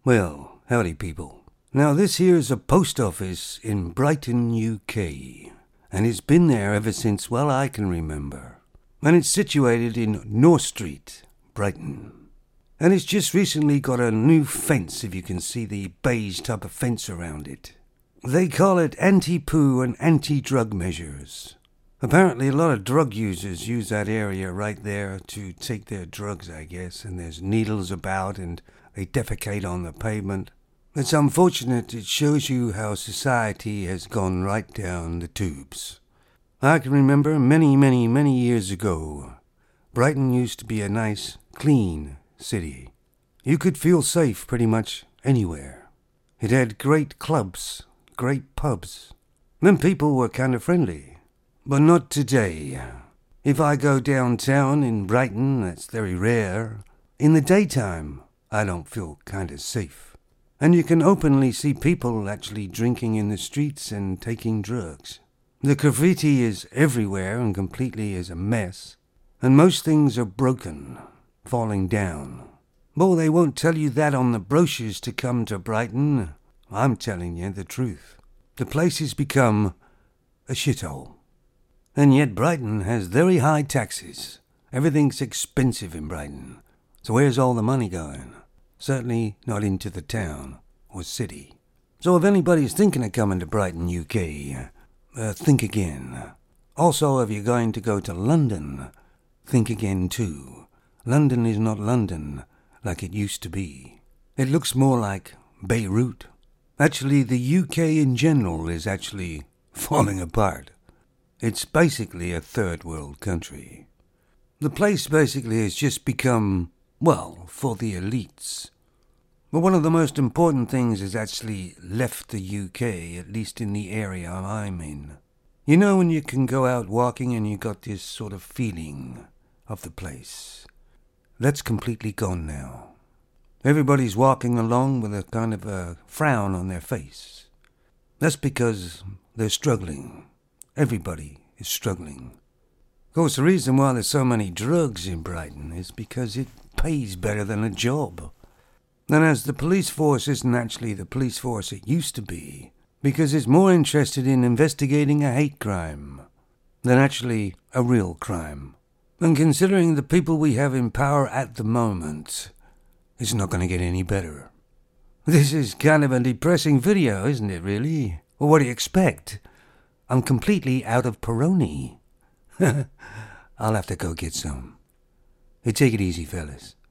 Well, howdy people. Now this here is a post office in Brighton, UK, and it's been there ever since, well, I can remember. And it's situated in North Street, Brighton. And it's just recently got a new fence, if you can see the beige type of fence around it. They call it anti-poo and anti-drug measures. Apparently a lot of drug users use that area right there to take their drugs, I guess, and there's needles about and they defecate on the pavement. It's unfortunate. It shows you how society has gone right down the tubes. I can remember many years ago, Brighton used to be a nice, clean city. You could feel safe pretty much anywhere. It had great clubs, great pubs. Then people were kind of friendly. But not today. If I go downtown in Brighton, that's very rare. In the daytime, I don't feel kind of safe. And you can openly see people actually drinking in the streets and taking drugs. The graffiti is everywhere and completely is a mess. And most things are broken, falling down. Well, they won't tell you that on the brochures to come to Brighton. I'm telling you the truth. The place has become a shithole. And yet Brighton has very high taxes. Everything's expensive in Brighton. So where's all the money going? Certainly not into the town or city. So if anybody's thinking of coming to Brighton, UK, think again. Also, if you're going to go to London, think again too. London is not London like it used to be. It looks more like Beirut. Actually, the UK in general is actually falling apart. It's basically a third world country. The place basically has just become, well, for the elites. But one of the most important things has actually left the UK, at least in the area I'm in. You know when you can go out walking and you got this sort of feeling of the place? That's completely gone now. Everybody's walking along with a kind of a frown on their face. That's because they're struggling. Everybody is struggling. Of course, the reason why there's so many drugs in Brighton is because it pays better than a job. And as the police force isn't actually the police force it used to be, because it's more interested in investigating a hate crime than actually a real crime. And considering the people we have in power at the moment, it's not going to get any better. This is kind of a depressing video, isn't it, really? Well, what do you expect? I'm completely out of Peroni. I'll have to go get some. Hey, take it easy, fellas.